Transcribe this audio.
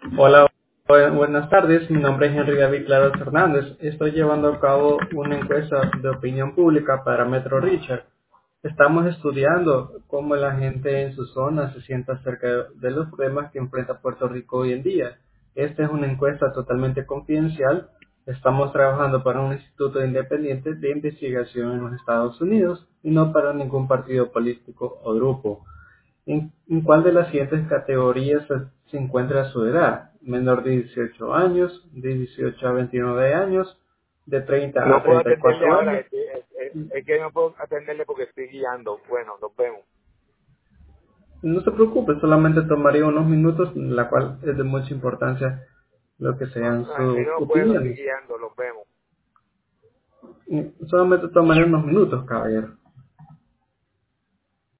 Hola, buenas tardes. Mi nombre es Henry David Claros Hernández. Estoy llevando a cabo una encuesta de opinión pública para Metro Richard. Estamos estudiando cómo la gente en su zona se siente acerca de los problemas que enfrenta Puerto Rico hoy en día. Esta es una encuesta totalmente confidencial. Estamos trabajando para un instituto independiente de investigación en los Estados Unidos y no para ningún partido político o grupo. ¿En cuál de las siguientes categorías se encuentra su edad? Menor de 18 años, de 18 a 29 años, de 30 No a puedo atenderle 34 ahora, años. es que no puedo atenderle porque estoy guiando. Bueno, nos vemos. No se preocupe, solamente tomaría unos minutos, la cual es de mucha importancia lo que No, sean sus no puedo, estoy opiniones. guiando, los vemos. Solamente tomaría unos minutos, caballero.